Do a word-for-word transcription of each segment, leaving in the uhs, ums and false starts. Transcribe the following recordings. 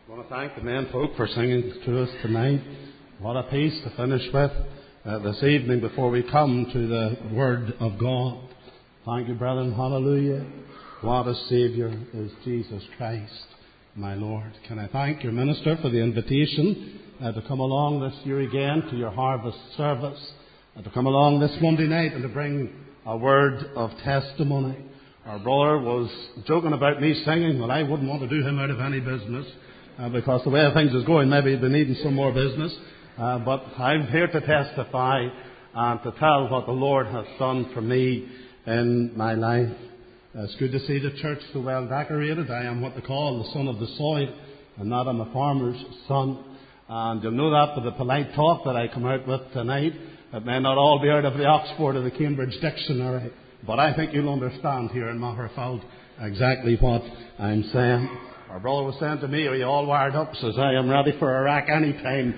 I want to thank the men folk for singing to us tonight. What a piece to finish with uh, this evening before we come to the Word of God. Thank you, brethren. Hallelujah. What a Saviour is Jesus Christ, my Lord. Can I thank your minister for the invitation uh, to come along this year again to your harvest service, and to come along this Monday night and to bring a word of testimony. Our brother was joking about me singing. Well, I wouldn't want to do him out of any business. Uh, because the way things is going, maybe he'd be needing some more business. Uh, but I'm here to testify and to tell what the Lord has done for me in my life. Uh, it's good to see the church so well decorated. I am what they call the son of the soil, and not I'm a farmer's son. And you'll know that by the polite talk that I come out with tonight. It may not all be out of the Oxford or the Cambridge Dictionary, but I think you'll understand here in Magherafelt exactly what I'm saying. Our brother was saying to me, "Are you all wired up?" Says, "I am ready for Iraq any time."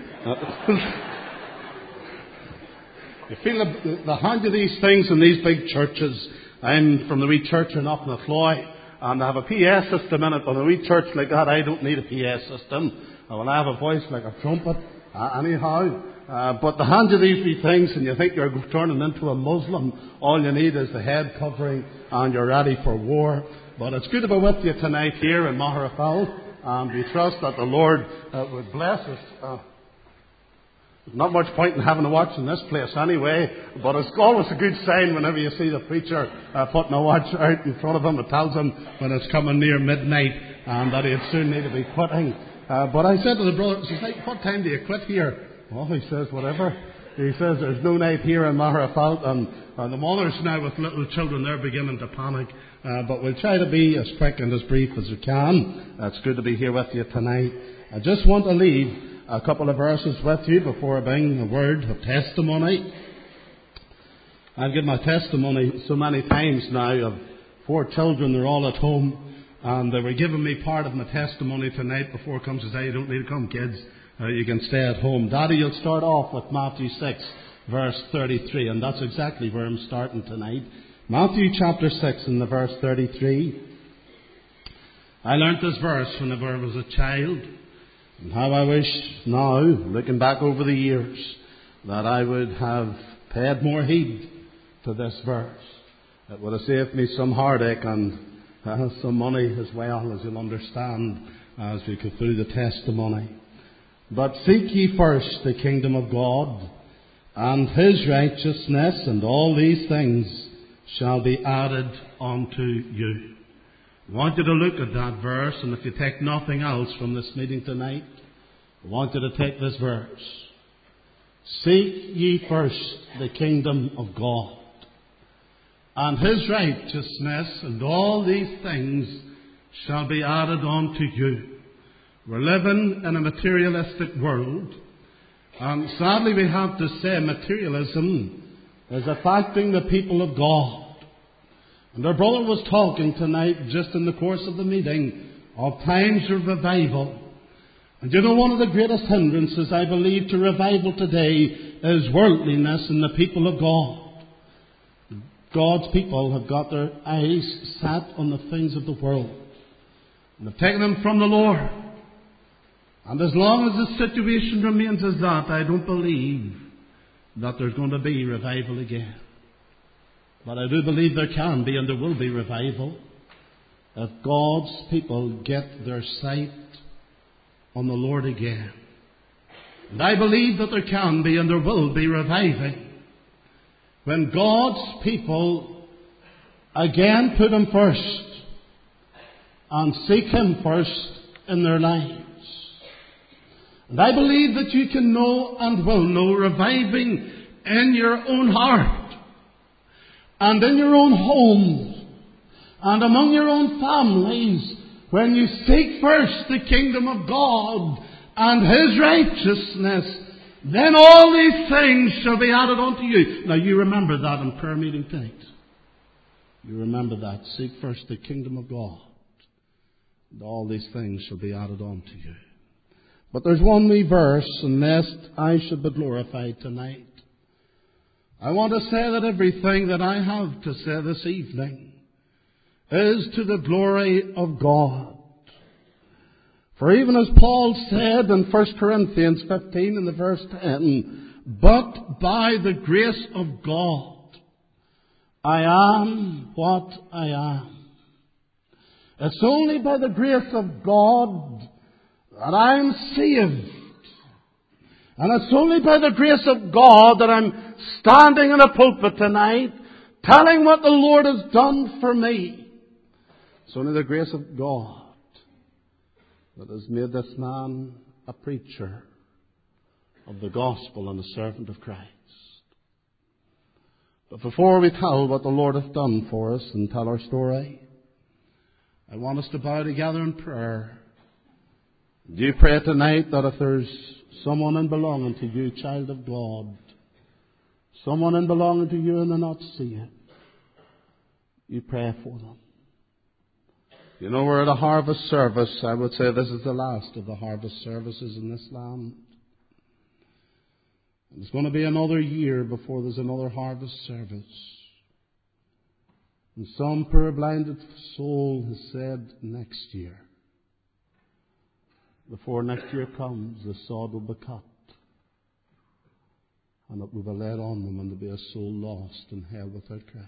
You feel the, the hand of these things in these big churches. I'm from the wee church in Knocknafloy, and I have a P A system in it. But in a wee church like that, I don't need a P A system. Well, I have a voice like a trumpet, uh, anyhow. Uh, but the hand of these wee things, and you think you're turning into a Muslim, all you need is the head covering, and you're ready for war. But it's good to be with you tonight here in Magherafelt, and we trust that the Lord uh, would bless us. Uh, there's not much point in having a watch in this place anyway, but it's always a good sign whenever you see the preacher uh, putting a watch out in front of him. It tells him when it's coming near midnight and that he'd soon need to be quitting. Uh, but I said to the brother, he says, "What time do you quit here?" Well, he says, "Whatever." He says, "There's no night here in Magherafelt," and, and the mothers now with little children, they're beginning to panic. Uh, but we'll try to be as quick and as brief as we can. Uh, it's good to be here with you tonight. I just want to leave a couple of verses with you before I bring a word of testimony. I've given my testimony so many times now of four children. They're all at home, and they were giving me part of my testimony tonight before it comes to say, "You don't need to come, kids. Uh, you can stay at home." Daddy, you'll start off with Matthew six, verse thirty-three, and that's exactly where I'm starting tonight. Matthew chapter six and the verse thirty-three. I learnt this verse whenever I was a child, and how I wish now, looking back over the years, that I would have paid more heed to this verse. It would have saved me some heartache and uh, some money as well, as you'll understand as we go through the testimony. "But seek ye first the kingdom of God and His righteousness, and all these things shall be added unto you." I want you to look at that verse, and if you take nothing else from this meeting tonight, I want you to take this verse. Seek ye first the kingdom of God and His righteousness, and all these things shall be added unto you. We're living in a materialistic world, and sadly we have to say materialism is affecting the people of God. And our brother was talking tonight, just in the course of the meeting, of times of revival. And you know, one of the greatest hindrances, I believe, to revival today is worldliness in the people of God. God's people have got their eyes set on the things of the world, and they've taken them from the Lord. And as long as the situation remains as that, I don't believe that there's going to be revival again. But I do believe there can be and there will be revival if God's people get their sight on the Lord again. And I believe that there can be and there will be reviving when God's people again put Him first and seek Him first in their lives. And I believe that you can know and will know reviving in your own heart and in your own homes and among your own families when you seek first the kingdom of God and His righteousness. Then all these things shall be added unto you. Now you remember that in prayer meeting tonight. You remember that. Seek first the kingdom of God, and all these things shall be added unto you. But there's one wee verse, and lest I should be glorified tonight, I want to say that everything that I have to say this evening is to the glory of God. For even as Paul said in First Corinthians fifteen in the verse ten, but by the grace of God, I am what I am. It's only by the grace of God that I'm saved. And it's only by the grace of God that I'm standing in a pulpit tonight telling what the Lord has done for me. It's only the grace of God that has made this man a preacher of the gospel and a servant of Christ. But before we tell what the Lord has done for us and tell our story, I want us to bow together in prayer. Do you pray tonight that if there's someone in belonging to you, child of God, someone in belonging to you and they're not saved, you pray for them. You know, we're at a harvest service. I would say this is the last of the harvest services in this land. And it's going to be another year before there's another harvest service. And some poor blinded soul has said next year. Before next year comes, the sod will be cut. And it will be laid on them and there'll be a soul lost in hell without Christ.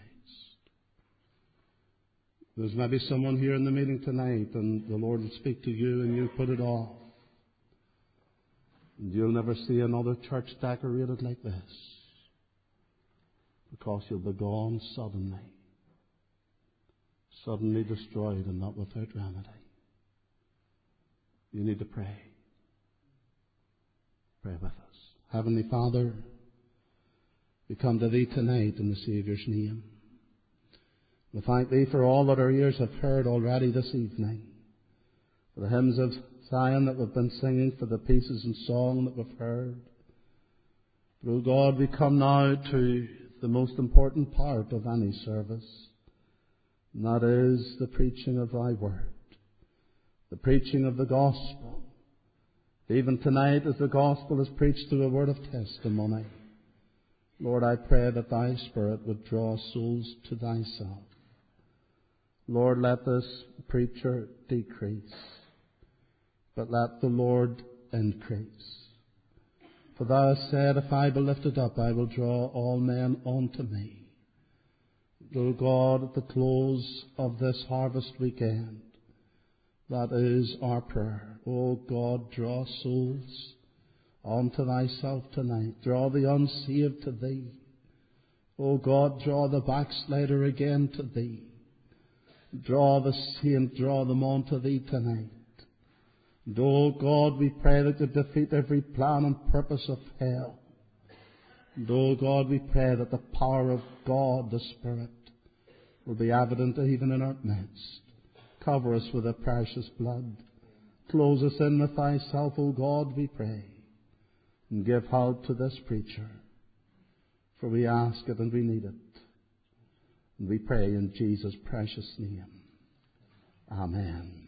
There's maybe someone here in the meeting tonight and the Lord will speak to you and you put it off. And you'll never see another church decorated like this. Because you'll be gone suddenly. Suddenly destroyed and not without remedy. You need to pray. Pray with us. Heavenly Father, we come to Thee tonight in the Saviour's name. We thank Thee for all that our ears have heard already this evening. For the hymns of Zion that we've been singing, for the pieces and song that we've heard. But, O God, we come now to the most important part of any service. And that is the preaching of Thy Word. The preaching of the gospel. Even tonight as the gospel is preached through a word of testimony. Lord, I pray that Thy Spirit would draw souls to Thyself. Lord, let this preacher decrease, but let the Lord increase. For Thou hast said, if I be lifted up, I will draw all men unto me. O God, at the close of this harvest weekend, that is our prayer. O God, draw souls unto Thyself tonight. Draw the unsaved to Thee. O God, draw the backslider again to Thee. Draw the saint, draw them unto Thee tonight. And, O God, we pray that you defeat every plan and purpose of hell. And, O God, we pray that the power of God, the Spirit, will be evident even in our midst. Cover us with the precious blood. Close us in with Thyself, O God, we pray. And give help to this preacher. For we ask it and we need it. And we pray in Jesus' precious name. Amen.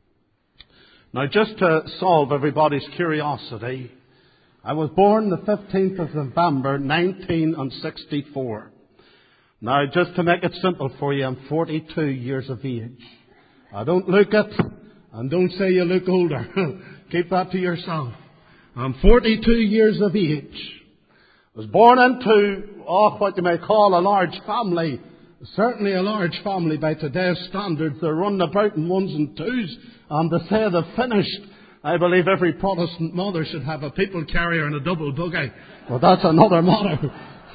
Now, just to solve everybody's curiosity, I was born the fifteenth of November, nineteen sixty-four. Now, just to make it simple for you, I'm forty-two years of age. I don't look it, and don't say you look older. Keep that to yourself. I'm forty-two years of age. I was born into, oh, what you may call a large family. Certainly a large family by today's standards. They're running about in ones and twos. And to say they're finished, I believe every Protestant mother should have a people carrier and a double buggy. Well, that's another matter.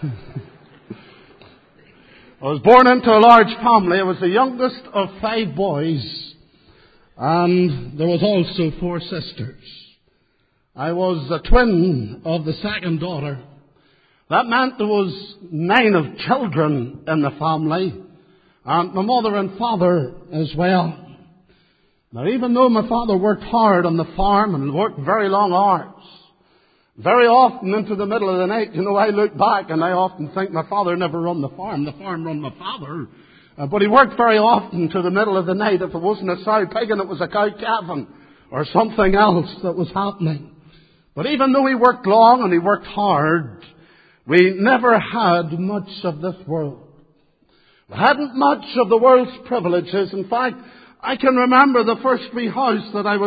I was born into a large family. I was the youngest of five boys. And there was also four sisters. I was a twin of the second daughter. That meant there was nine of children in the family, and my mother and father as well. Now, even though my father worked hard on the farm and worked very long hours, very often into the middle of the night, you know, I look back and I often think my father never run the farm. The farm run my father. Uh, but he worked very often to the middle of the night. If it wasn't a sow pigging, it was a cow calving or something else that was happening. But even though he worked long and he worked hard, we never had much of this world. We hadn't much of the world's privileges. In fact, I can remember the first wee house that I was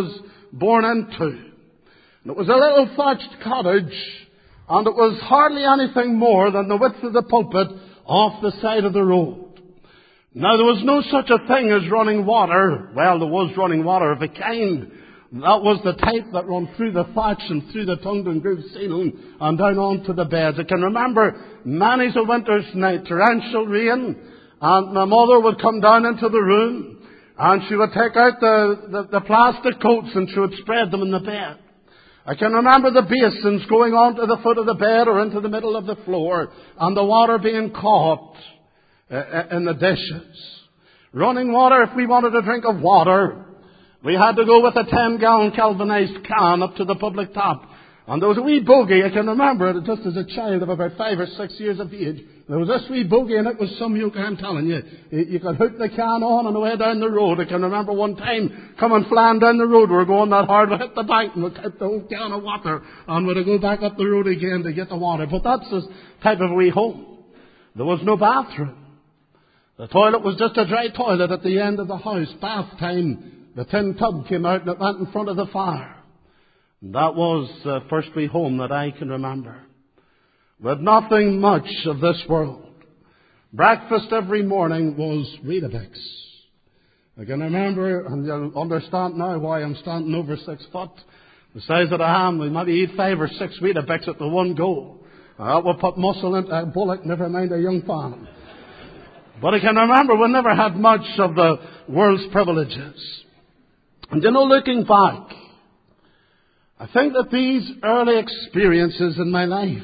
born into. And it was a little thatched cottage, and it was hardly anything more than the width of the pulpit off the side of the road. Now, there was no such a thing as running water. Well, there was running water of a kind. That was the type that ran through the thatch and through the tongued and grooved ceiling and down onto the beds. I can remember many's a winter's night, torrential rain, and my mother would come down into the room, and she would take out the, the, the plastic coats and she would spread them in the bed. I can remember the basins going onto the foot of the bed or into the middle of the floor, and the water being caught uh, in the dishes. Running water, if we wanted a drink of water, we had to go with a ten-gallon galvanized can up to the public tap. And there was a wee bogey, I can remember it just as a child of about five or six years of age. There was this wee bogey, and it was some yoke, I'm telling you. You could hook the can on and away down the road. I can remember one time coming flying down the road. We were going that hard, we hit the bank and we hit the whole can of water. And we'd go back up the road again to get the water. But that's the type of wee home. There was no bathroom. The toilet was just a dry toilet at the end of the house. Bath time. The tin tub came out and it went in front of the fire. And that was the first wee home that I can remember. With nothing much of this world. Breakfast every morning was Weetabix. I can remember, and you'll understand now why I'm standing over six foot. The size that I am, we maybe eat five or six Weetabix at the one go. That would put muscle into a bullock, never mind a young farm. But I can remember we never had much of the world's privileges. And you know, looking back, I think that these early experiences in my life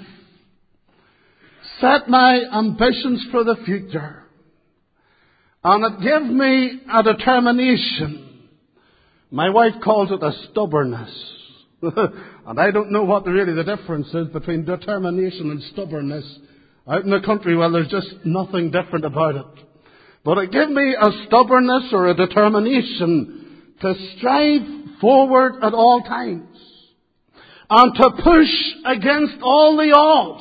set my ambitions for the future. And it gave me a determination. My wife calls it a stubbornness. And I don't know what really the difference is between determination and stubbornness. Out in the country, well, there's just nothing different about it. But it gave me a stubbornness or a determination to strive forward at all times. And to push against all the odds.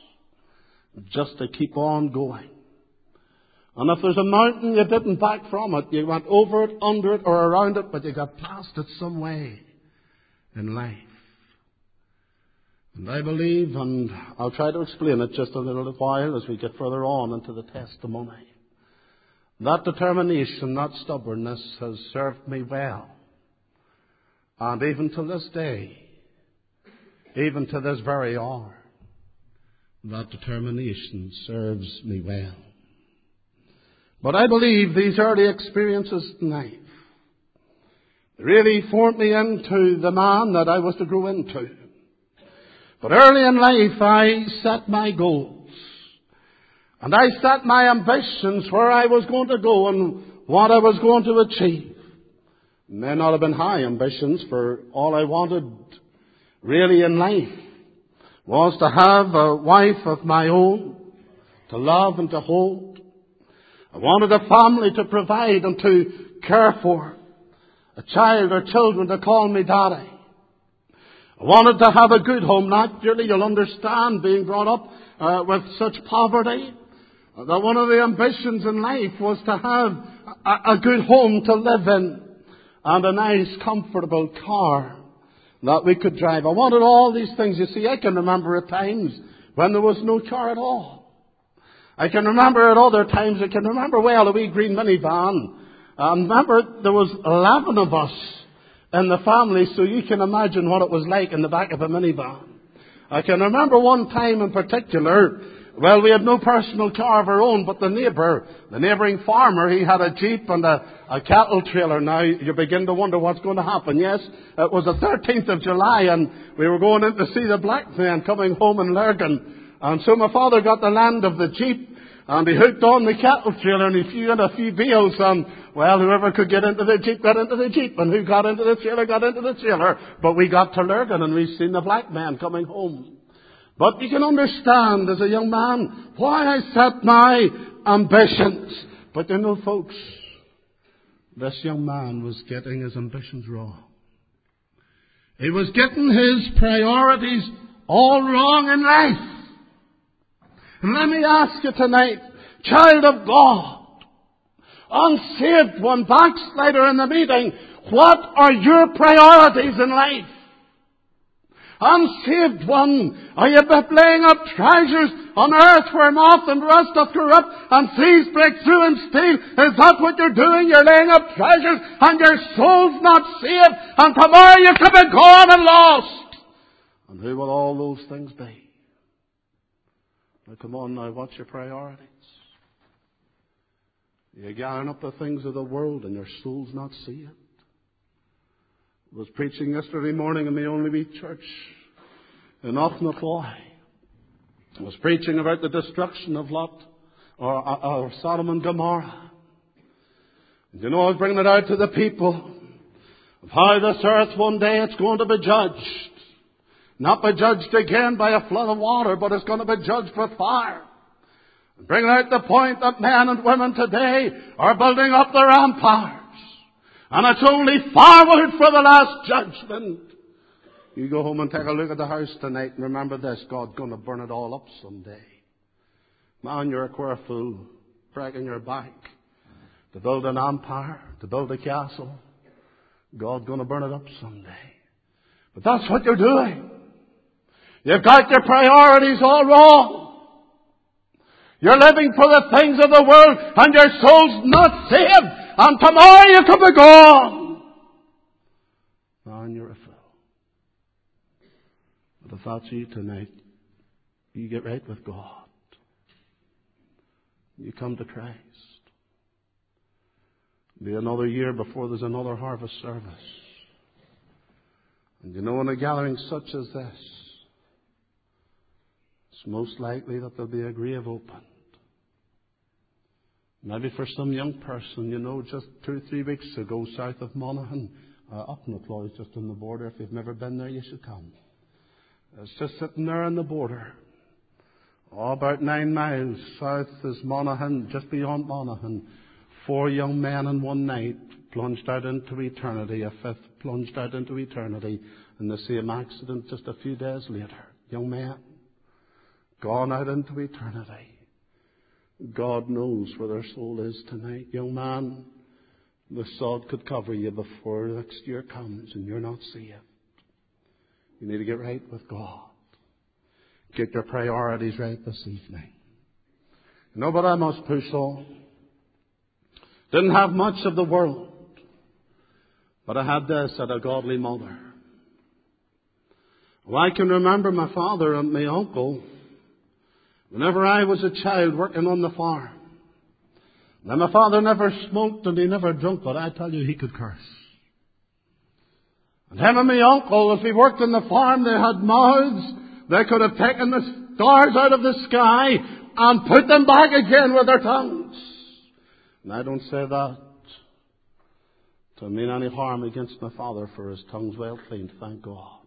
Just to keep on going. And if there's a mountain, you didn't back from it. You went over it, under it, or around it, but you got past it some way in life. And I believe, and I'll try to explain it just a little while as we get further on into the testimony. That determination, that stubbornness has served me well. And even to this day, even to this very hour, that determination serves me well. But I believe these early experiences in life really formed me into the man that I was to grow into. But early in life I set my goals. And I set my ambitions where I was going to go and what I was going to achieve. It may not have been high ambitions, for all I wanted really in life was to have a wife of my own, to love and to hold. I wanted a family to provide and to care for. A child or children to call me daddy. I wanted to have a good home. Naturally, you'll understand, being brought up uh, with such poverty, that one of the ambitions in life was to have a, a good home to live in and a nice, comfortable car that we could drive. I wanted all these things. You see, I can remember at times when there was no car at all. I can remember at other times, I can remember well a wee green minivan. I remember there was eleven of us in the family, so you can imagine what it was like in the back of a minivan. I can remember one time in particular, well, we had no personal car of our own, but the neighbour, the neighbouring farmer, he had a jeep and a, a cattle trailer. Now, you begin to wonder what's going to happen. Yes, it was the thirteenth of July, and we were going in to see the black man coming home in Lurgan. And so my father got the land of the jeep, and he hooked on the cattle trailer, and he threw in a few bales, and, well, whoever could get into the jeep got into the jeep, and who got into the trailer got into the trailer. But we got to Lurgan, and we seen the black man coming home. But you can understand, as a young man, why I set my ambitions. But you know, folks, this young man was getting his ambitions wrong. He was getting his priorities all wrong in life. And let me ask you tonight, child of God, unsaved one, backslider in the meeting, What are your priorities in life? Unsaved one, are you laying up treasures on earth where moth and rust doth corrupt and thieves break through and steal? Is that what you're doing? You're laying up treasures and your soul's not saved, and tomorrow you could be gone and lost. And who will all those things be? Now come on now, what's your priorities? You're gathering up the things of the world and your soul's not saved. I was preaching yesterday morning in the Only Wee Church in Offnacloy. I was preaching about the destruction of Lot, or, or Sodom and Gomorrah. And you know, I was bringing it out to the people of how this earth one day it's going to be judged. Not be judged again by a flood of water, but it's going to be judged with fire. And bringing out the point that men and women today are building up their empires. And it's only forward for the last judgment. You go home and take a look at the house tonight and remember this, God's going to burn it all up someday. Man, you're a queer fool, breaking your back to build an empire, to build a castle. God's going to burn it up someday. But that's what you're doing. You've got your priorities all wrong. You're living for the things of the world and your soul's not saved. And tomorrow you could be gone. Man, you're a fool. But if that's you tonight, you get right with God. You come to Christ. It'll be another year before there's another harvest service. And you know, in a gathering such as this, it's most likely that there'll be a grave opened. Maybe for some young person, you know, just two or three weeks ago, south of Monaghan, uh, up in the Cloys, just on the border. If you've never been there, you should come. It's just sitting there on the border. Oh, about nine miles south is Monaghan, just beyond Monaghan. Four young men in one night plunged out into eternity. A fifth plunged out into eternity in the same accident just a few days later. Young men, gone out into eternity. God knows where their soul is tonight. Young man, the sod could cover you before next year comes and you're not saved. You need to get right with God. Get your priorities right this evening. You know, but I must push on. Didn't have much of the world, but I had this, I had a godly mother. Well, I can remember my father and my uncle whenever I was a child working on the farm. Now, my father never smoked and he never drunk, but I tell you, he could curse. And him and my uncle, if he worked on the farm, they had mouths. They could have taken the stars out of the sky and put them back again with their tongues. And I don't say that to mean any harm against my father, for his tongue's well cleaned, thank God.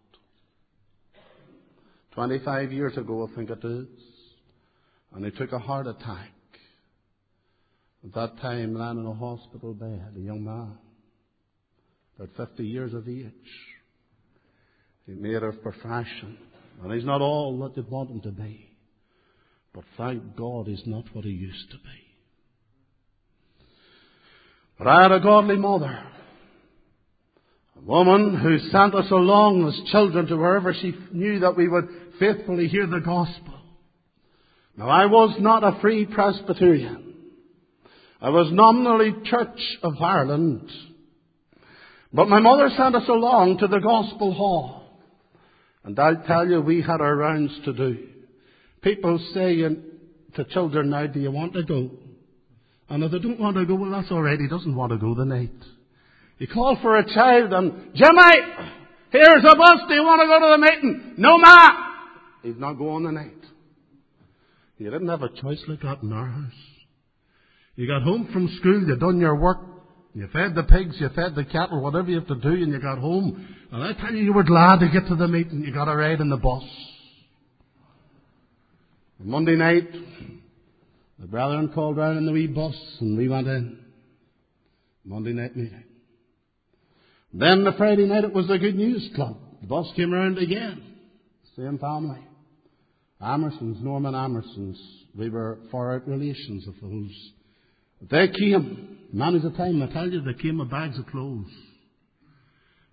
Twenty-five years ago, I think it is. And he took a heart attack. At that time, lying in a hospital bed, a young man, about fifty years of age. He made of profession. And he's not all that you'd want him to be. But thank God he's not what he used to be. But I had a godly mother. A woman who sent us along as children to wherever she knew that we would faithfully hear the gospel. Now, I was not a Free Presbyterian. I was nominally Church of Ireland. But my mother sent us along to the Gospel Hall. And I'll tell you, we had our rounds to do. People say to children now, do you want to go? And if they don't want to go, well, that's all right. He doesn't want to go the night. You call for a child and, Jimmy, here's a bus. Do you want to go to the meeting? No, ma. He's not going the night. You didn't have a choice like that in our house. You got home from school, you done your work, you fed the pigs, you fed the cattle, whatever you have to do, and you got home. And I tell you, you were glad to get to the meeting. You got a ride in the bus. Monday night, the brethren called round in the wee bus, and we went in. Monday night meeting. Then the Friday night, it was the Good News Club. The bus came round again. Same family. Amersons, Norman Amersons. We were far out relations of those. They came. Many's the time, I tell you, they came with bags of clothes.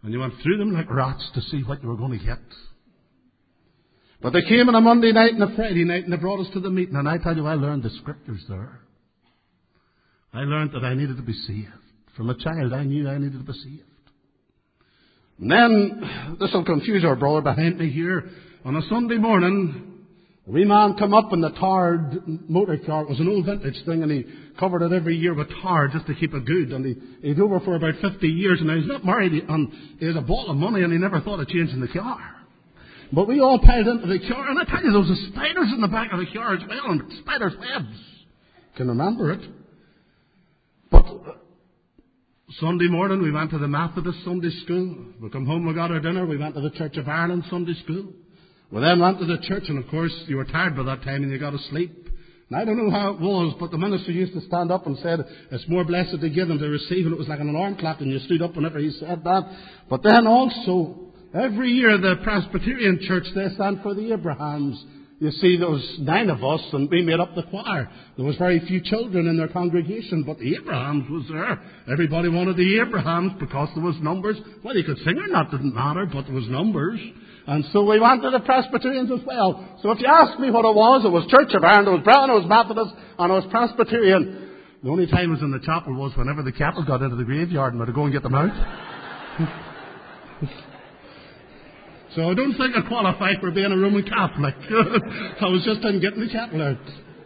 And you went through them like rats to see what you were going to get. But they came on a Monday night and a Friday night and they brought us to the meeting. And I tell you, I learned the scriptures there. I learned that I needed to be saved. From a child, I knew I needed to be saved. And then, this will confuse our brother behind me here. On a Sunday morning, a wee man come up in the tarred motor car. It was an old vintage thing, and he covered it every year with tar just to keep it good. And he, he'd over for about fifty years, and he's not married, and he had a ball of money, and he never thought of changing the car. But we all piled into the car, and I tell you, there was spiders in the back of the car as well, and spiders' webs. Can remember it. But Sunday morning, we went to the Methodist Sunday school. We come home, we got our dinner. We went to the Church of Ireland Sunday school. We then went to the church, and of course, you were tired by that time, and you got to sleep. And I don't know how it was, but the minister used to stand up and said, it's more blessed to give than to receive, and it was like an alarm clock, and you stood up whenever he said that. But then also, every year, the Presbyterian church, they stand for the Abrahams. You see, there was nine of us, and we made up the choir. There was very few children in their congregation, but the Abrahams was there. Everybody wanted the Abrahams because there was numbers. Whether you could sing or not didn't matter, but there was numbers. And so we went to the Presbyterians as well. So if you ask me what it was, it was Church of Ireland, it was Brown, it was Methodist, and it was Presbyterian. The only time I was in the chapel was whenever the cattle got into the graveyard and we had to go and get them out. So I don't think I qualify for being a Roman Catholic. I was just in getting the cattle out.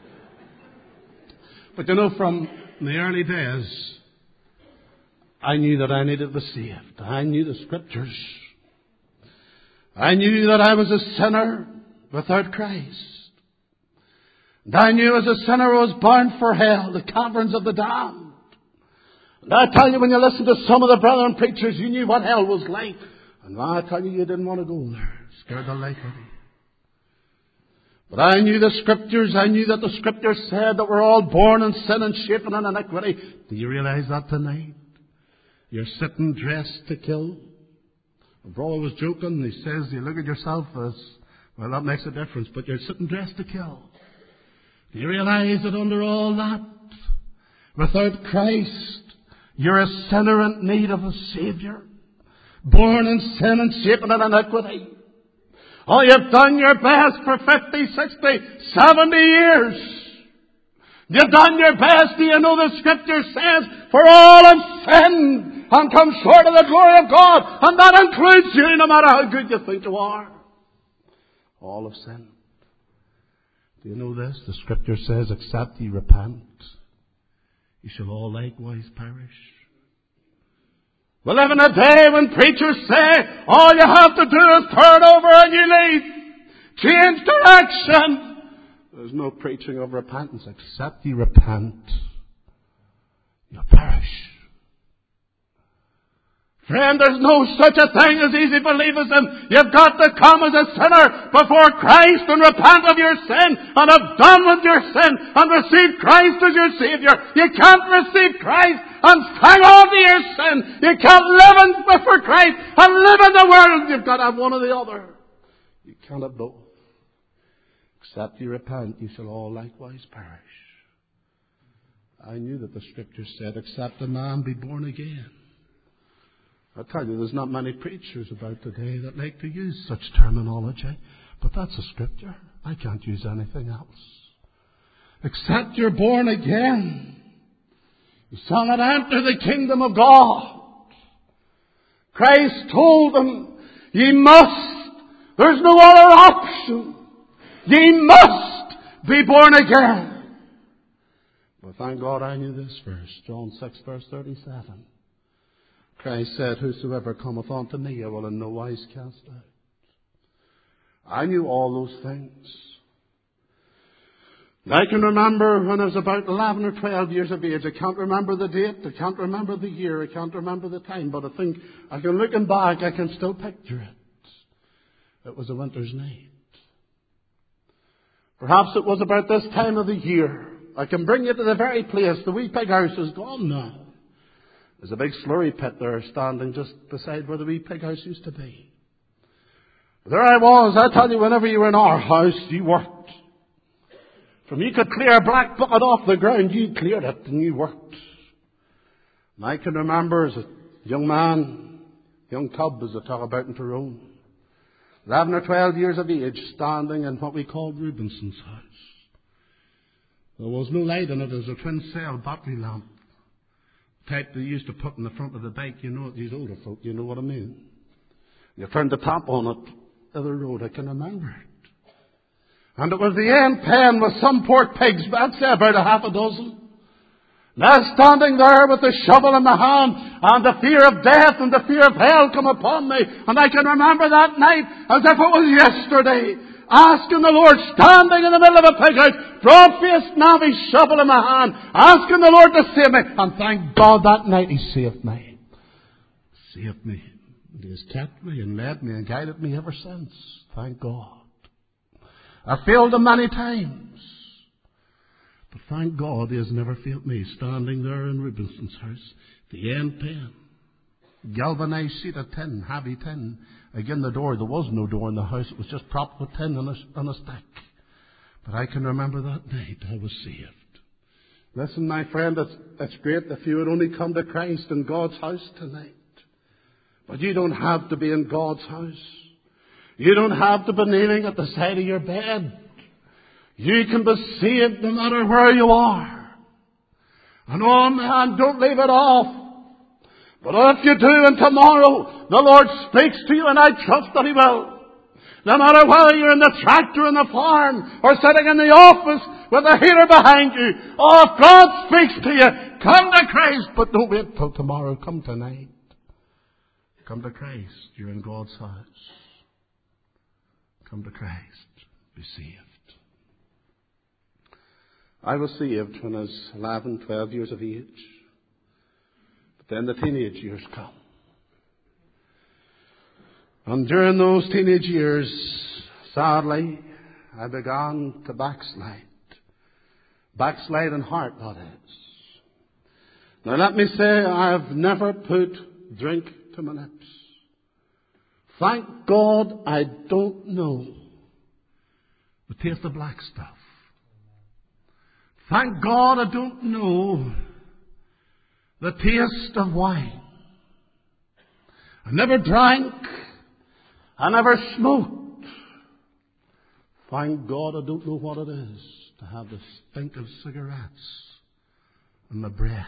But you know, from the early days, I knew that I needed to be saved. I knew the scriptures. I knew that I was a sinner without Christ. And I knew as a sinner I was bound for hell, the caverns of the damned. And I tell you, when you listen to some of the brethren preachers, you knew what hell was like. And I tell you, you didn't want to go there. Scared the life of you. But I knew the scriptures. I knew that the scriptures said that we're all born in sin and shapen in iniquity. Do you realize that tonight? You're sitting dressed to kill. The brother was joking. He says, you look at yourself as, well, that makes a difference, but you're sitting dressed to kill. Do you realize that under all that, without Christ, you're a sinner in need of a Savior? Born in sin and shapen in iniquity. Oh, you've done your best for fifty, sixty, seventy years. You've done your best. Do you know the scripture says, for all have sinned and come short of the glory of God. And that includes you, no matter how good you think you are. All have sinned. Do you know this? The scripture says, except ye repent, ye shall all likewise perish. We live in a day when preachers say, all you have to do is turn over a new leaf. Change direction. There's no preaching of repentance. Except ye repent, you'll perish. Friend, there's no such a thing as easy believism. You've got to come as a sinner before Christ and repent of your sin and have done with your sin and receive Christ as your Savior. You can't receive Christ and hang on to your sin. You can't live in for Christ and live in the world. You've got to have one or the other. You can't have both. Except you repent, you shall all likewise perish. I knew that the scripture said, except a man be born again. I tell you, there's not many preachers about today that like to use such terminology. But that's a scripture. I can't use anything else. Except you're born again, you shall not enter the kingdom of God. Christ told them, ye must. There's no other option. Ye must be born again. Well, thank God I knew this verse. John six, verse thirty-seven. Christ said, whosoever cometh unto me, I will in no wise cast out. I knew all those things. I can remember when I was about eleven or twelve years of age. I can't remember the date. I can't remember the year. I can't remember the time. But I think, I can looking back, I can still picture it. It was a winter's night. Perhaps it was about this time of the year. I can bring you to the very place. The wee pig house is gone now. There's a big slurry pit there standing just beside where the wee pig house used to be. There I was. I tell you, whenever you were in our house, you worked. From you could clear a black bucket off the ground, you cleared it and you worked. And I can remember as a young man, Young Tubb, as they talk about in Tyrone. Eleven or twelve years of age, standing in what we called Robinson's house. There was no light in it. There was a twin cell battery lamp. Type they used to put in the front of the bike. You know, these older folk, you know what I mean. You turned the tap on it, to the road, I can remember it. And it was the end pen with some poor pigs, I'd say about a half a dozen. Now standing there with the shovel in the hand, and the fear of death and the fear of hell come upon me. And I can remember that night as if it was yesterday, asking the Lord, standing in the middle of a pig house, broad-faced navvy, shovel in my hand, asking the Lord to save me. And thank God that night He saved me. Saved me. And He has kept me and led me and guided me ever since. Thank God. I failed Him many times. But thank God He has never failed me, standing there in Robinson's house, the end pen, galvanized sheet of tin, heavy tin. Again, the door, there was no door in the house. It was just propped with tin on a, on a stick. But I can remember that night I was saved. Listen, my friend, it's, it's great if you would only come to Christ in God's house tonight. But you don't have to be in God's house. You don't have to be kneeling at the side of your bed. You can be saved no matter where you are. And oh man, don't leave it off. But if you do, and tomorrow the Lord speaks to you, and I trust that He will. No matter whether you're in the tractor in the farm or sitting in the office with a heater behind you. Oh, if God speaks to you, come to Christ. But don't wait till tomorrow. Come tonight. Come to Christ. You're in God's house. Come to Christ. Be saved. I was saved when I was eleven, twelve years of age. But then the teenage years come. And during those teenage years, sadly, I began to backslide. Backslide in heart, that is. Now let me say, I have never put drink to my lips. Thank God I don't know the taste of black stuff. Thank God I don't know the taste of wine. I never drank. I never smoked. Thank God I don't know what it is to have the stink of cigarettes in my breath.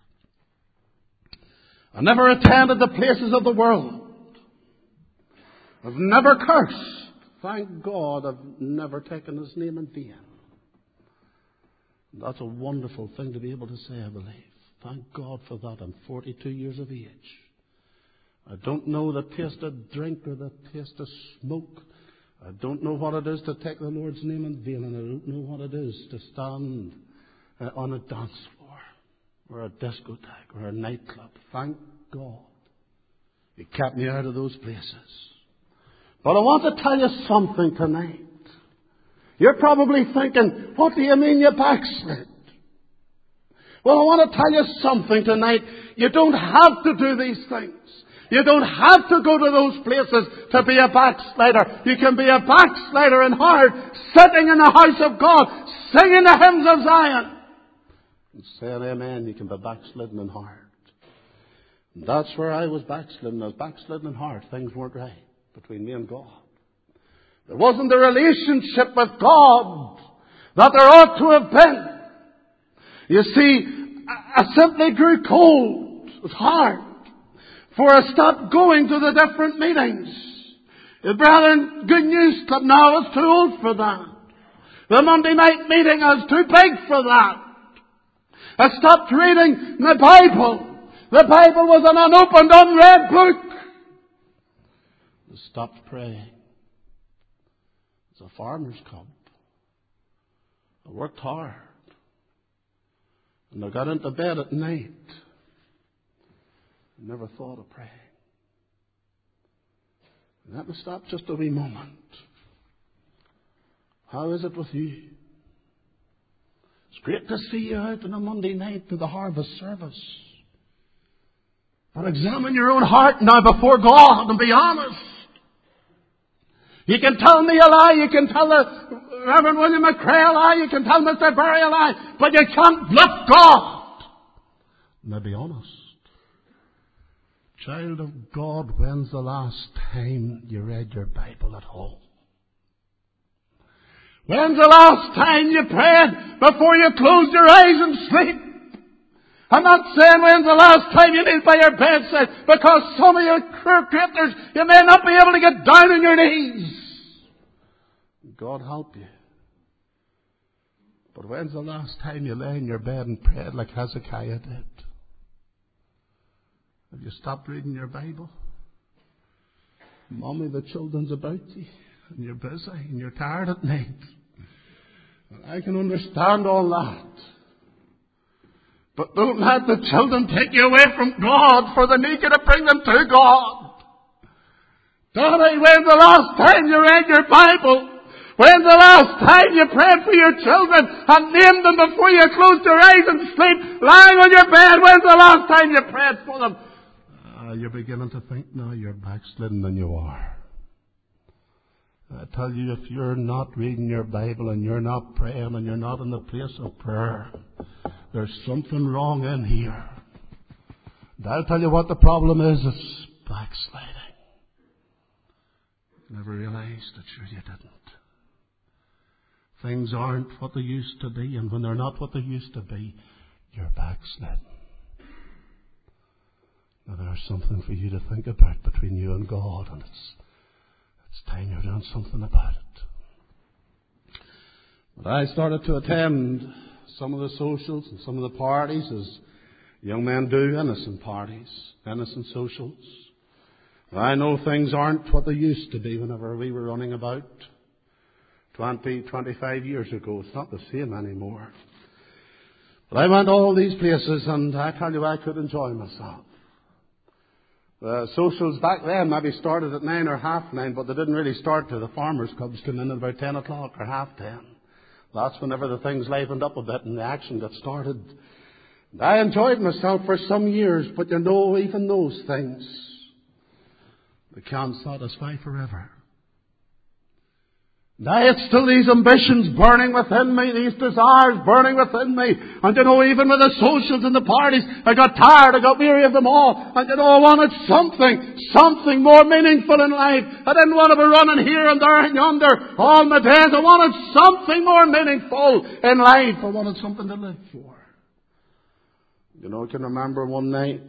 I never attended the places of the world. I've never cursed. Thank God I've never taken His name in vain. That's a wonderful thing to be able to say, I believe. Thank God for that. I'm forty-two years of age. I don't know the taste of drink or the taste of smoke. I don't know what it is to take the Lord's name in vain, and I don't know what it is to stand uh, on a dance floor or a discotheque or a nightclub. Thank God He kept me out of those places. But I want to tell you something tonight. You're probably thinking, what do you mean you backslid? Well, I want to tell you something tonight. You don't have to do these things. You don't have to go to those places to be a backslider. You can be a backslider in heart, sitting in the house of God, singing the hymns of Zion. And saying amen, you can be backslidden in heart. And that's where I was backslidden. I was backslidden in heart. Things weren't right between me and God. There wasn't a relationship with God that there ought to have been. You see, I simply grew cold. It was hard. For I stopped going to the different meetings. The Brethren Good News Club, now I was too old for that. The Monday night meeting, I was too big for that. I stopped reading the Bible. The Bible was an unopened, unread book. I stopped praying. It's a farmer's cub. I worked hard. And I got into bed at night. I never thought of praying. And let me stop just a wee moment. How is it with you? It's great to see you out on a Monday night to the harvest service. But examine your own heart now before God and be honest. You can tell me a lie, you can tell the Reverend William McCrae a lie, you can tell Mister Barry a lie, but you can't bluff God. Now be honest. Child of God, when's the last time you read your Bible at home? When's the last time you prayed before you closed your eyes and sleep? I'm not saying when's the last time you knelt by your bedside, because some of you creatures, you may not be able to get down on your knees. God help you. But when's the last time you lay in your bed and prayed like Hezekiah did? Have you stopped reading your Bible? Mommy, the children's about you, and you're busy, and you're tired at night. And I can understand all that. But don't let the children take you away from God, for they need you to bring them to God. Daddy, when's the last time you read your Bible? When's the last time you prayed for your children and named them before you closed your eyes and sleep, lying on your bed? When's the last time you prayed for them? Uh, you're beginning to think now you're backslidden than you are. I tell you, if you're not reading your Bible and you're not praying and you're not in the place of prayer, there's something wrong in here. And I'll tell you what the problem is. It's backsliding. Never realized that sure you didn't. Things aren't what they used to be, and when they're not what they used to be, you're backsliding. Now there's something for you to think about between you and God, and it's it's time you're doing something about it. But I started to attend some of the socials and some of the parties, as young men do, innocent parties, innocent socials. I know things aren't what they used to be whenever we were running about twenty, twenty-five years ago. It's not the same anymore. But I went to all these places, and I tell you, I could enjoy myself. The socials back then maybe started at nine or half nine, but they didn't really start till the farmers' clubs came in at about ten o'clock or half ten. That's whenever the things livened up a bit and the action got started. And I enjoyed myself for some years, but you know, even those things, they can't satisfy forever. Now it's still these ambitions burning within me, these desires burning within me. And you know, even with the socials and the parties, I got tired, I got weary of them all. And you know, I wanted something, something more meaningful in life. I didn't want to be running here and there and yonder all my days. I wanted something more meaningful in life. I wanted something to live for. You know, I can remember one night,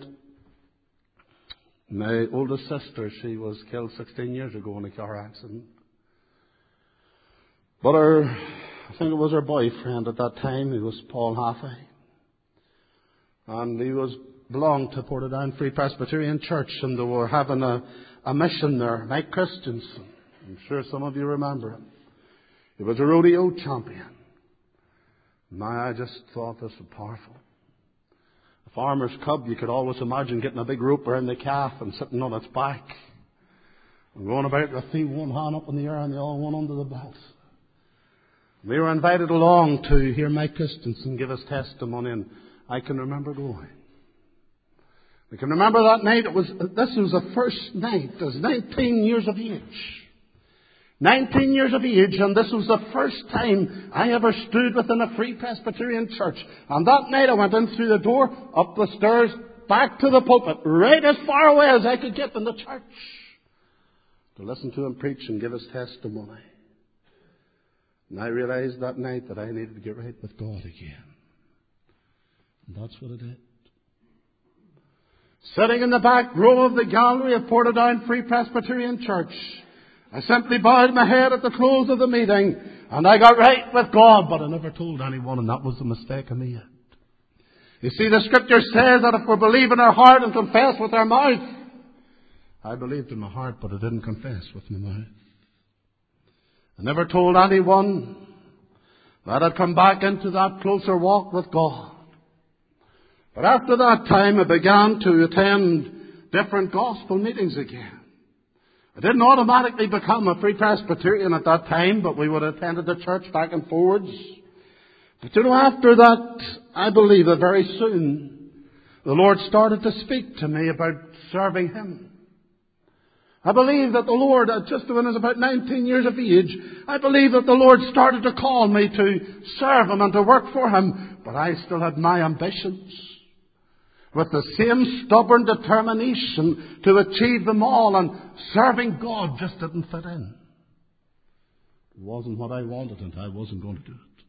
my oldest sister, she was killed sixteen years ago in a car accident. But her, I think it was her boyfriend at that time, he was Paul Haffey. And he was belonged to Portadown Free Presbyterian Church, and they were having a, a mission there, Mike Christensen. I'm sure some of you remember him. He was a rodeo champion. Now I just thought this was powerful. A farmer's cub, you could always imagine getting a big rope around the calf and sitting on its back. And going about with the one hand up in the air and the other one under the belt. We were invited along to hear Mike Christensen give his testimony, and I can remember going. I can remember that night. It was this was the first night. I was nineteen years of age. Nineteen years of age, and this was the first time I ever stood within a Free Presbyterian church. And that night I went in through the door, up the stairs, back to the pulpit, right as far away as I could get in the church, to listen to him preach and give his testimony. And I realized that night that I needed to get right with God again. And that's what I did. Sitting in the back row of the gallery of Portadown Free Presbyterian Church, I simply bowed my head at the close of the meeting, and I got right with God, but I never told anyone, and that was the mistake I made. You see, the Scripture says that if we believe in our heart and confess with our mouth, I believed in my heart, but I didn't confess with my mouth. I never told anyone that I'd come back into that closer walk with God. But after that time, I began to attend different gospel meetings again. I didn't automatically become a Free Presbyterian at that time, but we would have attended the church back and forwards. But you know, after that, I believe that very soon the Lord started to speak to me about serving Him. I believe that the Lord, just when I was about nineteen years of age, I believe that the Lord started to call me to serve Him and to work for Him. But I still had my ambitions. with the same stubborn determination to achieve them all, and serving God just didn't fit in. It wasn't what I wanted, and I wasn't going to do it.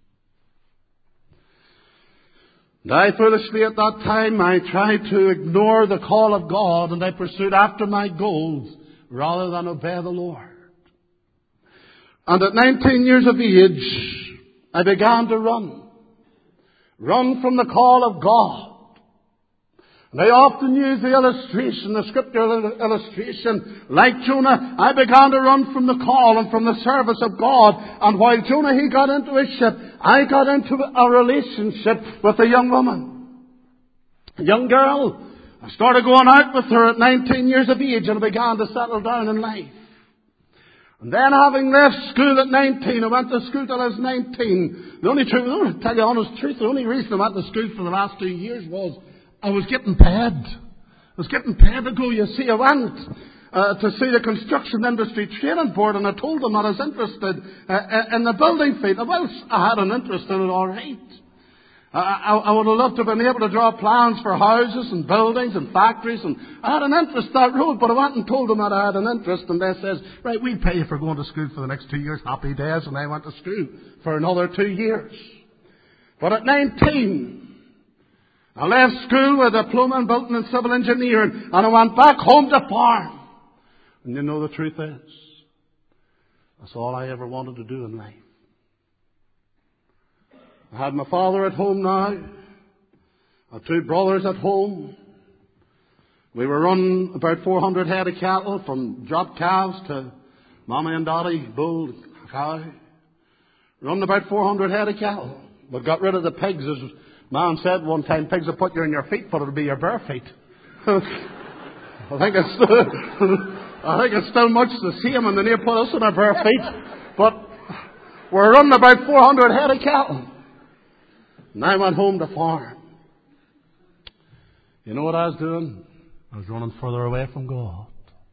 And I foolishly at that time, I tried to ignore the call of God, and I pursued after my goals rather than obey the Lord. And at nineteen years of age, I began to run. Run from the call of God. And I often use the illustration, the scriptural illustration, like Jonah. I began to run from the call and from the service of God. And while Jonah, he got into a ship, I got into a relationship with a young woman. A young girl. I started going out with her at nineteen years of age, and I began to settle down in life. And then, having left school at nineteen, I went to school till I was nineteen. The only truth, I'll tell you the honest truth, the only reason I went to school for the last two years was I was getting paid. I was getting paid to go. You see, I went uh, to see the Construction Industry Training Board, and I told them I was interested uh, in the building field. Well, I had an interest in it, all right. I, I, I would have loved to have been able to draw plans for houses and buildings and factories, and I had an interest in that road, but I went and told them that I had an interest, and they says, right, we'll pay you for going to school for the next two years. Happy days. And I went to school for another two years. But at nineteen, I left school with a diploma in building and civil engineering, and I went back home to farm. And you know the truth is, that's all I ever wanted to do in life. I had my father at home now. I had two brothers at home. We were running about four hundred head of cattle, from drop calves to mommy and daddy bull cow. Running about four hundred head of cattle. We got rid of the pigs. As man said one time, pigs will put you on your feet, but it'll be your bare feet. I think it's I think it's still much the same, and they need to put us on our bare feet. But we're running about four hundred head of cattle. And I went home to farm. You know what I was doing? I was running further away from God.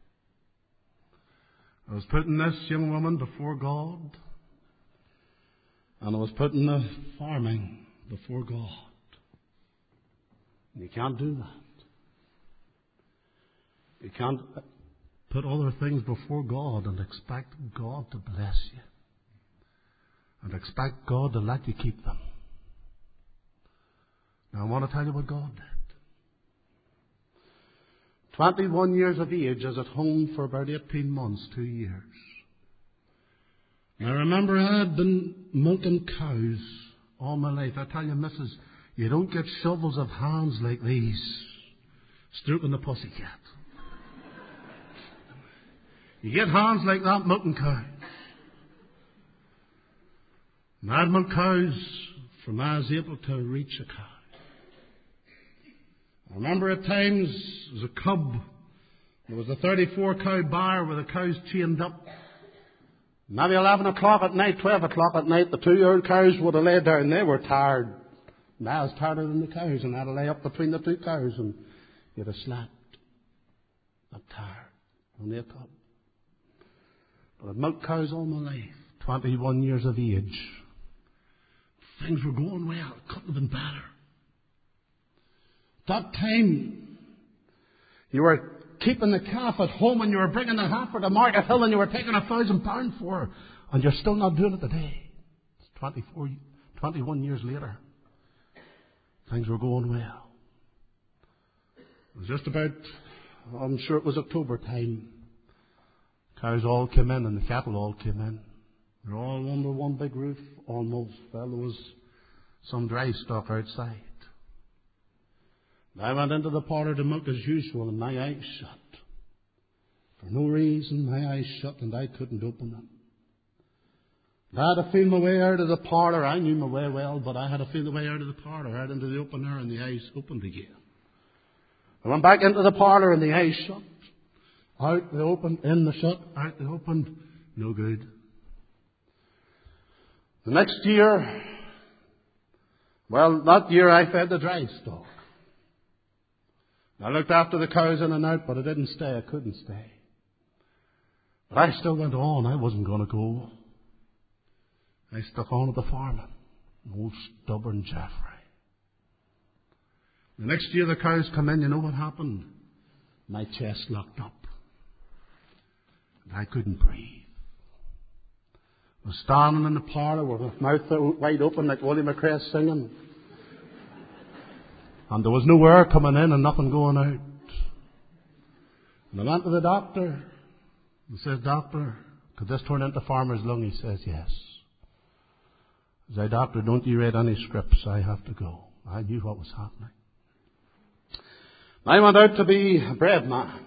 I was putting this young woman before God. And I was putting the farming before God. And you can't do that. You can't put other things before God and expect God to bless you. And expect God to let you keep them. Now I want to tell you what God did. Twenty-one years of age, I was at home for about eighteen months, two years. And I remember I had been milking cows all my life. I tell you, missus, you don't get shovels of hands like these stroking the pussycat. You get hands like that milking cows. And I had milked cows from I was able to reach a cow. I remember at times, as a cub, there was a thirty-four cow byre with the cows chained up. Maybe eleven o'clock at night, twelve o'clock at night, the two-year-old cows would have laid down. They were tired. And I was tired than the cows, and I had to lay up between the two cows, and you'd have slept. Not tired. Only a cub. But I've milked cows all my life. twenty-one years of age. Things were going well. It couldn't have been better. That time, you were keeping the calf at home, and you were bringing the heifer to Market Hill, and you were taking a thousand pounds for her, and you're still not doing it today. It's twenty-four, twenty-one years later. Things were going well. It was just about, I'm sure it was October time. Cows all came in, and the cattle all came in. They're all under one big roof, almost. Well, there was some dry stock outside. I went into the parlour to milk as usual, and my eyes shut. For no reason, my eyes shut, and I couldn't open them. I had to feel my way out of the parlour. I knew my way well, but I had to feel the way out of the parlour, out into the open air, and the eyes opened again. I went back into the parlour, and the eyes shut. Out they opened, in they shut, out they opened. No good. The next year, well, that year I fed the dry stock. I looked after the cows in and out, but I didn't stay. I couldn't stay. But I still went on. I wasn't going to go. I stuck on at the farming. Old stubborn Jeffrey. The next year the cows come in, you know what happened? My chest locked up. And I couldn't breathe. I was standing in the parlour with my mouth wide open like Willie McCrest singing. And there was no air coming in and nothing going out. And I went to the doctor. He says, Doctor, could this turn into farmer's lung? He says, yes. I said, Doctor, don't you read any scripts? I have to go. I knew what was happening. I went out to be a bread man.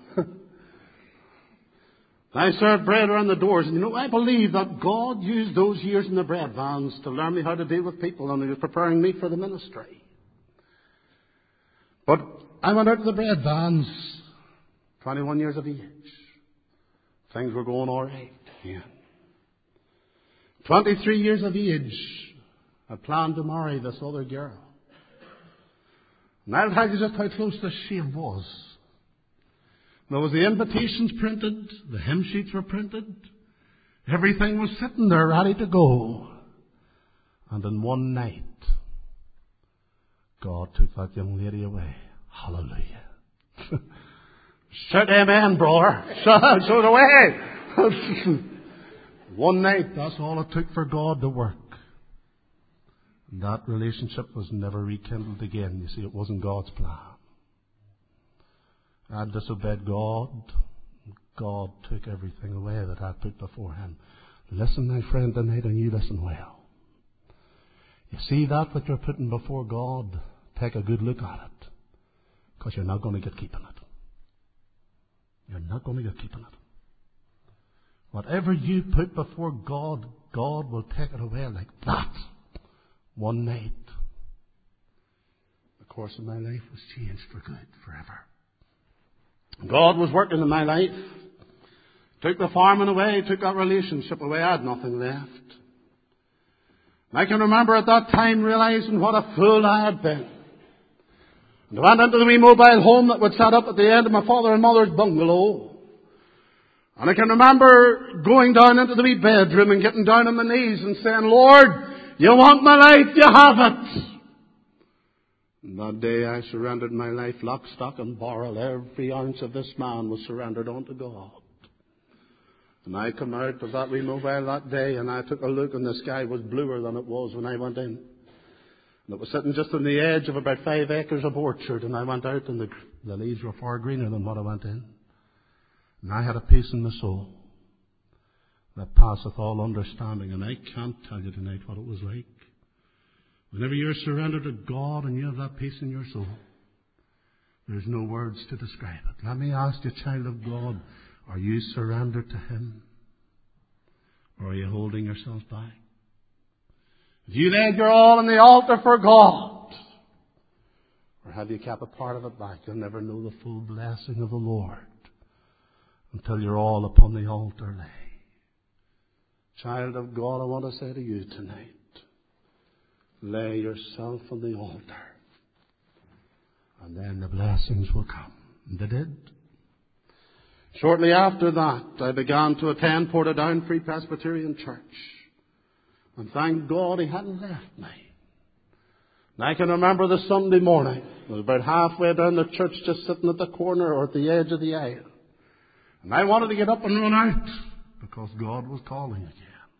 I served bread around the doors. And you know, I believe that God used those years in the bread vans to learn me how to deal with people, and He was preparing me for the ministry. But I went out to the bread vans, twenty-one years of age. Things were going all right. Yeah. twenty-three years of age, I planned to marry this other girl. And I'll tell you just how close this shame was. There was the invitations printed, the hymn sheets were printed, everything was sitting there ready to go. And in one night, God took that young lady away. Hallelujah. Shout amen, brother. Shout, shout away. One night, that's all it took for God to work. And that relationship was never rekindled again. You see, it wasn't God's plan. I disobeyed God. God took everything away that I put before Him. Listen, my friend, tonight, and you listen well. You see that what you're putting before God? Take a good look at it. Because you're not going to get keeping it. You're not going to get keeping it. Whatever you put before God, God will take it away like that. One night. The course of my life was changed for good, forever. God was working in my life. Took the farming away, took that relationship away. I had nothing left. And I can remember at that time realizing what a fool I had been. And I went into the wee mobile home that was set up at the end of my father and mother's bungalow. And I can remember going down into the wee bedroom and getting down on my knees and saying, Lord, you want my life, you have it. And that day I surrendered my life, lock, stock and barrel. Every ounce of this man was surrendered unto God. And I come out of that wee mobile that day and I took a look and the sky was bluer than it was when I went in. And it was sitting just on the edge of about five acres of orchard, and I went out and the, the leaves were far greener than what I went in. And I had a peace in my soul that passeth all understanding, and I can't tell you tonight what it was like. Whenever you're surrendered to God and you have that peace in your soul, there's no words to describe it. Let me ask you, child of God, are you surrendered to Him? Or are you holding yourself back? Have you laid your all on the altar for God? Or have you kept a part of it back? You'll never know the full blessing of the Lord until you're all upon the altar lay. Child of God, I want to say to you tonight, lay yourself on the altar. And then the blessings will come. And they did. Shortly after that, I began to attend Portadown Free Presbyterian Church. And thank God He hadn't left me. And I can remember the Sunday morning. I was about halfway down the church, just sitting at the corner or at the edge of the aisle. And I wanted to get up and run out because God was calling again.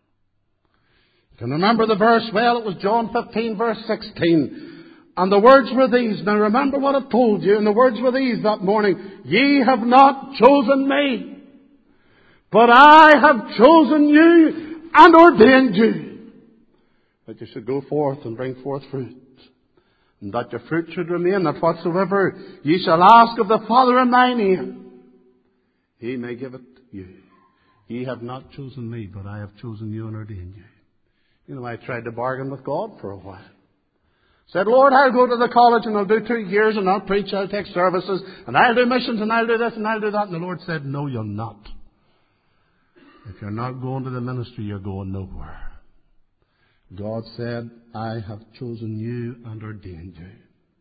You can remember the verse well. It was John fifteen, verse sixteen. And the words were these. Now remember what I told you. And the words were these that morning. Ye have not chosen me, but I have chosen you and ordained you, that you should go forth and bring forth fruit, and that your fruit should remain, that whatsoever ye shall ask of the Father in my name, He may give it you. Ye have not chosen me, but I have chosen you and ordained you. You know, I tried to bargain with God for a while. Said, Lord, I'll go to the college and I'll do two years and I'll preach, I'll take services, and I'll do missions and I'll do this and I'll do that. And the Lord said, no, you're not. If you're not going to the ministry, you're going nowhere. God said, I have chosen you and ordained you.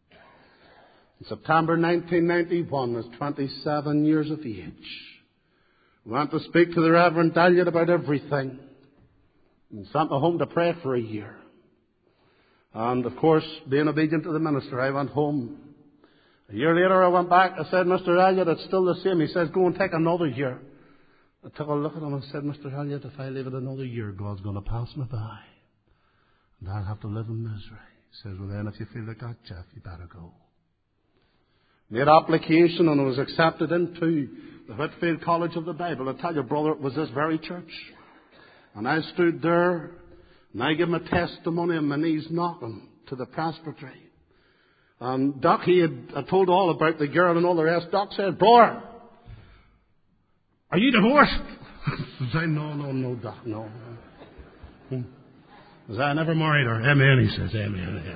In September nineteen ninety-one, I was twenty-seven years of age. I went to speak to the Reverend Elliot about everything. And sent me home to pray for a year. And of course, being obedient to the minister, I went home. A year later I went back. I said, Mister Elliott, it's still the same. He says, go and take another year. I took a look at him and said, Mister Elliott, if I leave it another year, God's going to pass me by. And I'll have to live in misery. He says, well then, if you feel like that, Jeff, you better go. Made application and I was accepted into the Whitfield College of the Bible. I tell you, brother, it was this very church. And I stood there and I gave him a testimony on my knees knocking to the presbytery. And Doc, he had I told all about the girl and all the rest. Doc said, brother, are you divorced? I said, no, no, no, Doc, no. Hmm. I said, I never married her. Amen, he says, amen.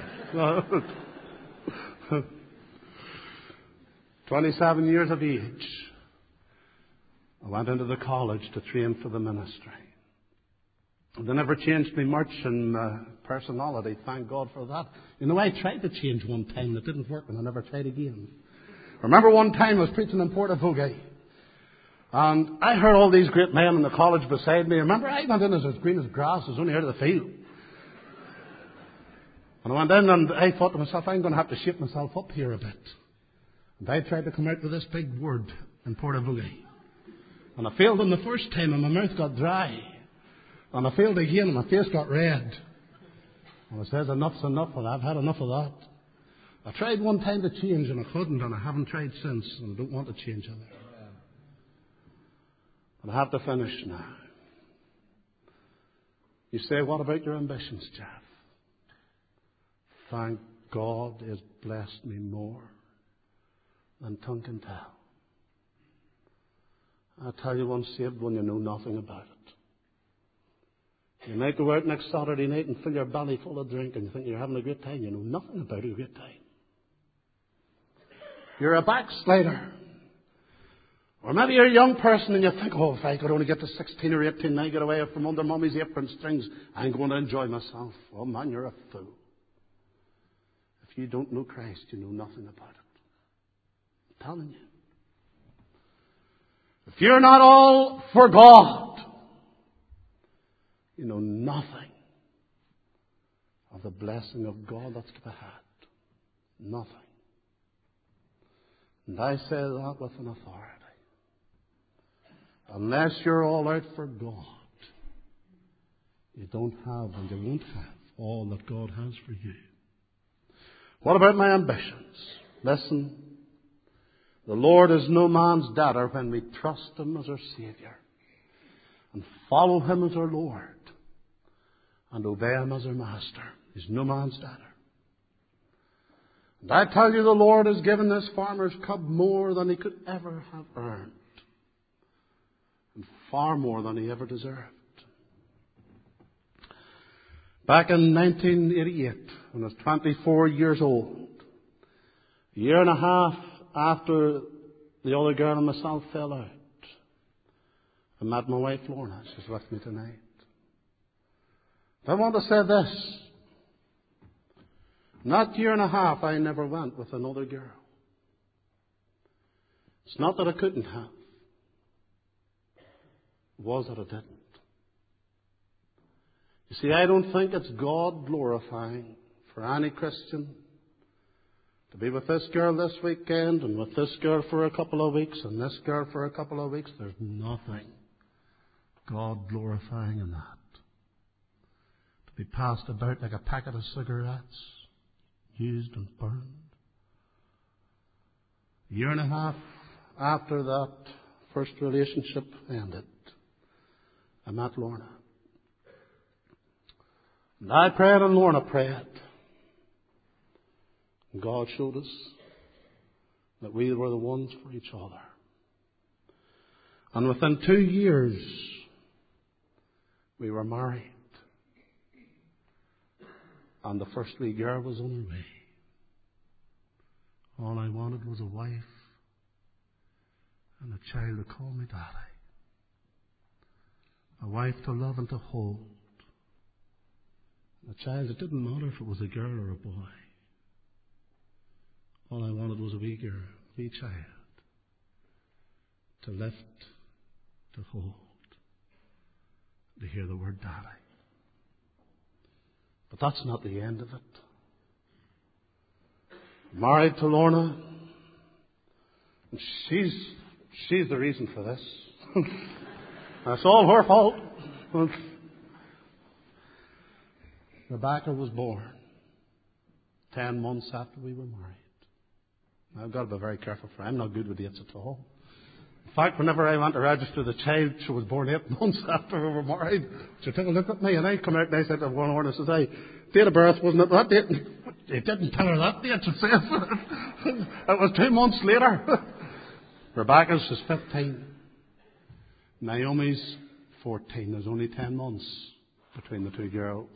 twenty-seven years of age. I went into the college to train for the ministry. They never changed me much in uh, personality, thank God for that. You know, I tried to change one time, it didn't work, and I never tried again. I remember one time I was preaching in Portafuga, and I heard all these great men in the college beside me. Remember, I went in as green as grass, I was only out of the field. And I went in and I thought to myself, I'm going to have to shape myself up here a bit. And I tried to come out with this big word in Portafuga. And I failed on the first time, and my mouth got dry. And I failed again, and my face got red. And I says, enough's enough, and I've had enough of that. I tried one time to change, and I couldn't, and I haven't tried since, and I don't want to change either. But I have to finish now. You say, what about your ambitions, Jeff? Thank God He has blessed me more than tongue can tell. I tell you, once saved when you know nothing about it. You might go out next Saturday night and fill your belly full of drink and you think you're having a great time. You know nothing about a great time. You're a backslider. Or maybe you're a young person and you think, oh, if I could only get to sixteen or eighteen and I get away from under Mummy's apron strings, I'm going to enjoy myself. Oh, man, you're a fool. If you don't know Christ, you know nothing about it. I'm telling you. If you're not all for God, you know nothing of the blessing of God that's to be had. Nothing. And I say that with an authority. Unless you're all out for God, you don't have and you won't have all that God has for you. What about my ambitions? Listen. The Lord is no man's debtor when we trust Him as our Saviour and follow Him as our Lord and obey Him as our Master. He's no man's debtor. And I tell you, the Lord has given this farmer's cub more than he could ever have earned and far more than he ever deserved. Back in nineteen eighty-eight, when I was twenty-four years old, a year and a half after the other girl and myself fell out, I met my wife Lorna. She's with me tonight. I want to say this. In that year and a half, I never went with another girl. It's not that I couldn't have. It was that I didn't. You see, I don't think it's God glorifying for any Christian to be with this girl this weekend and with this girl for a couple of weeks and this girl for a couple of weeks. There's nothing God glorifying in that. To be passed about like a packet of cigarettes, used and burned. A year and a half after that first relationship ended, I met Lorna. And I prayed and Lorna prayed. And God showed us that we were the ones for each other. And within two years, we were married. And the first wee girl was on her way. All I wanted was a wife and a child to call me daddy. A wife to love and to hold. A child, it didn't matter if it was a girl or a boy. All I wanted was a wee girl, a wee child, to lift, to hold, to hear the word daddy. But that's not the end of it. Married to Lorna, And she's, she's the reason for this. That's all her fault. Rebecca was born ten months after we were married. I've got to be very careful, for I'm not good with dates at all. In fact, whenever I went to register the child, she was born eight months after we were married. She took a look at me, and I come out and I said to one morning, I said, "Hey, date of birth, wasn't it that date?" It didn't tell her that date, she said. It was two months later. Rebecca's is fifteen. Naomi's fourteen. There's only ten months between the two girls.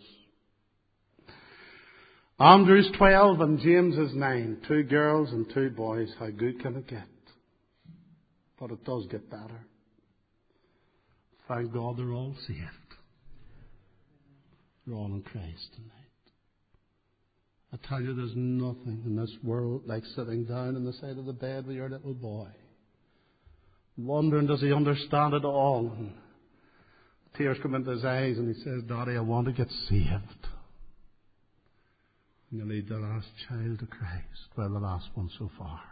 Andrew's twelve and James is nine. Two girls and two boys. How good can it get? But it does get better. Thank God they're all saved. They're all in Christ tonight. I tell you, there's nothing in this world like sitting down on the side of the bed with your little boy, wondering, does he understand it all? And tears come into his eyes and he says, "Daddy, I want to get saved." And you lead the last child to Christ. Well, the last one so far.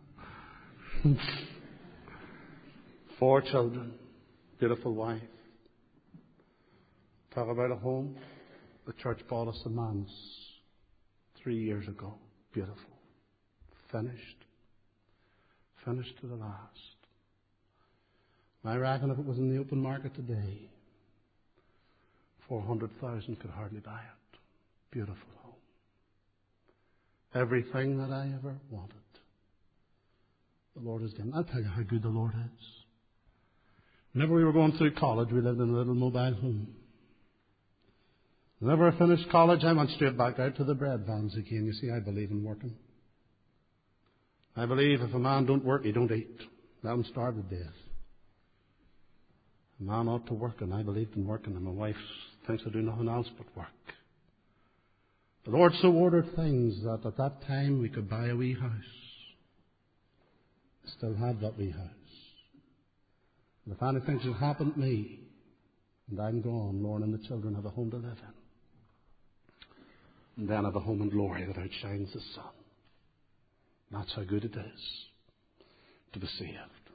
Four children. Beautiful wife. Talk about a home. The church bought us a manse three years ago. Beautiful. Finished. Finished to the last. I reckon if it was in the open market today, four hundred thousand could hardly buy it. Beautiful home. Everything that I ever wanted, the Lord has given. I'll tell you how good the Lord is. Whenever we were going through college, we lived in a little mobile home. Whenever I finished college, I went straight back out to the bread vans again. You see, I believe in working. I believe if a man don't work, he don't eat. Let him starve to death. A man ought to work, and I believed in working, and my wife thinks I do nothing else but work. The Lord so ordered things that at that time we could buy a wee house. I still have that wee house. And if anything should happen to me, and I'm gone, Lord and the children have a home to live in. And then have a home in glory that outshines the sun. That's how good it is to be saved.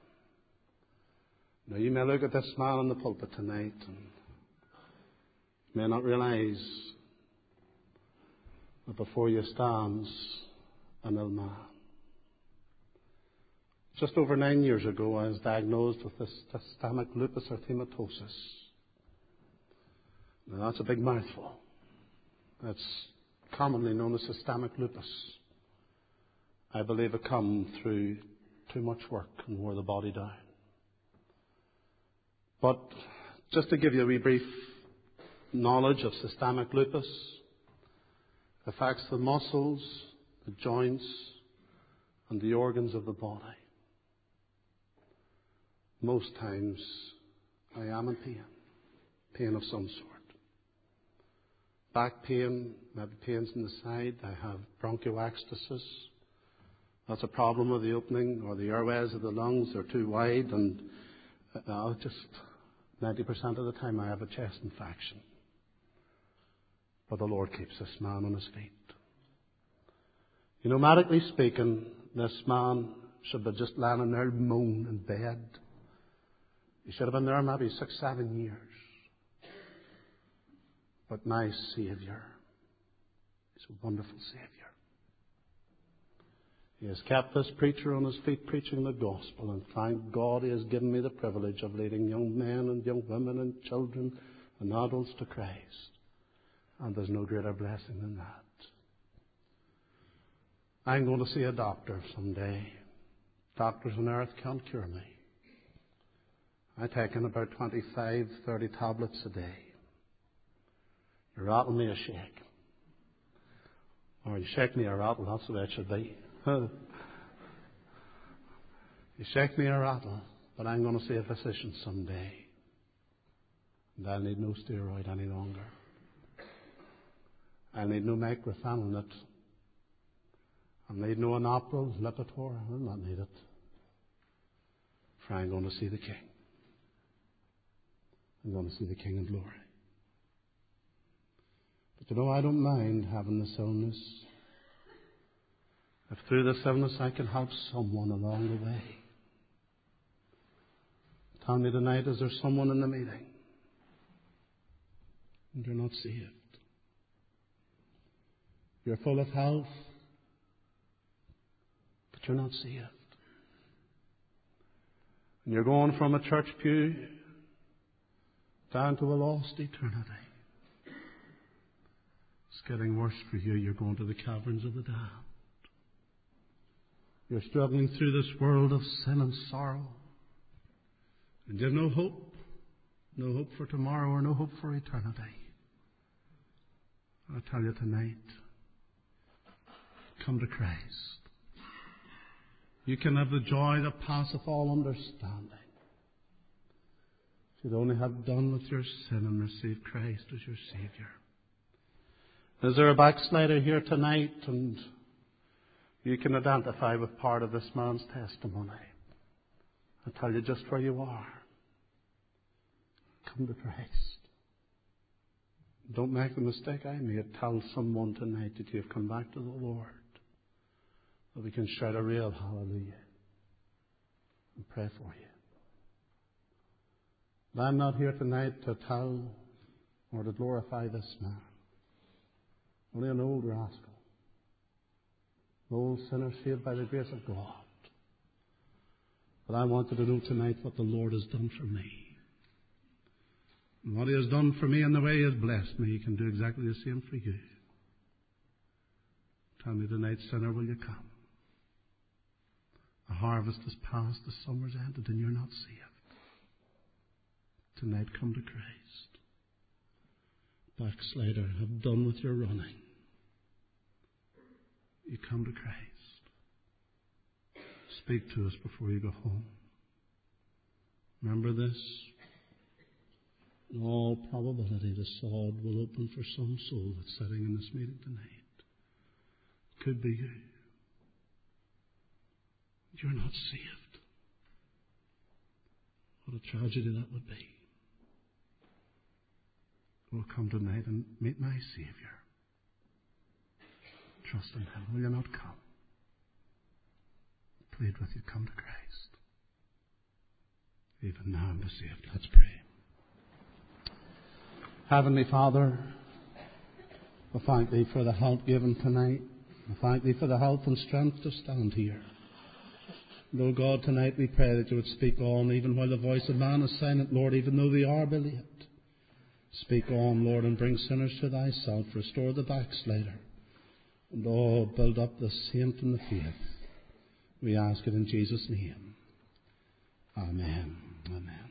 Now you may look at this man in the pulpit tonight and may not realize that before you stands an ill man. Just over nine years ago, I was diagnosed with this systemic lupus erythematosus. Now that's a big mouthful. That's commonly known as systemic lupus. I believe it comes through too much work and wore the body down. But just to give you a wee brief knowledge of systemic lupus, it affects the muscles, the joints, and the organs of the body. Most times I am in pain, pain of some sort. Back pain, maybe pains in the side. I have bronchiectasis. That's a problem with the opening or the airways of the lungs. They're too wide, and uh, just ninety percent of the time I have a chest infection. But the Lord keeps this man on his feet. You know, medically speaking, this man should be just lying there moaning in bed. He should have been there maybe six, seven years. But my Saviour is a wonderful Saviour. He has kept this preacher on his feet preaching the gospel, and thank God he has given me the privilege of leading young men and young women and children and adults to Christ. And there's no greater blessing than that. I'm going to see a doctor someday. Doctors on earth can't cure me. I take in about twenty-five, thirty tablets a day. You rattle me a shake. Or you shake me a rattle, that's the way it should be. You shake me a rattle, but I'm going to see a physician someday. And I'll need no steroid any longer. I'll need no microphenolate. I'll need no Anopral, Lipitor. I'll not need it. For I'm going to see the King. I'm going to see the King in glory. But you know, I don't mind having this illness. If through this illness I can help someone along the way. Tell me tonight, is there someone in the meeting and you're not saved? You're full of health, but you're not saved. And you're going from a church pew down to a lost eternity. It's getting worse for you. You're going to the caverns of the damned. You're struggling through this world of sin and sorrow. And you have no hope. No hope for tomorrow or no hope for eternity. I tell you tonight, come to Christ. You can have the joy that passeth all understanding. If you'd only have done with your sin and received Christ as your Saviour. Is there a backslider here tonight and you can identify with part of this man's testimony? I tell you just where you are. Come to Christ. Don't make the mistake I made. Tell someone tonight that you've come back to the Lord. That we can shout a real hallelujah and pray for you. But I'm not here tonight to tell or to glorify this man. Only an old rascal. An old sinner saved by the grace of God. But I wanted to know tonight what the Lord has done for me. And what He has done for me and the way He has blessed me, He can do exactly the same for you. Tell me tonight, sinner, will you come? The harvest is past, the summer's ended, and you're not saved. Tonight, come to Christ. Backslider, have done with your running. You come to Christ. Speak to us before you go home. Remember this. In all probability, the sod will open for some soul that's sitting in this meeting tonight. Could be you. You're not saved. What a tragedy that would be. Well, come tonight and meet my Saviour. Trust in Him. Will you not come? Plead with you, come to Christ. Even now and be saved. Let's pray. Heavenly Father, we thank Thee for the help given tonight. We thank Thee for the health and strength to stand here. Lord God, tonight we pray that You would speak on, even while the voice of man is silent, Lord, even though they are believed. Speak on, Lord, and bring sinners to Thyself. Restore the backslider. And oh, build up the saint in the faith. We ask it in Jesus' name. Amen. Amen.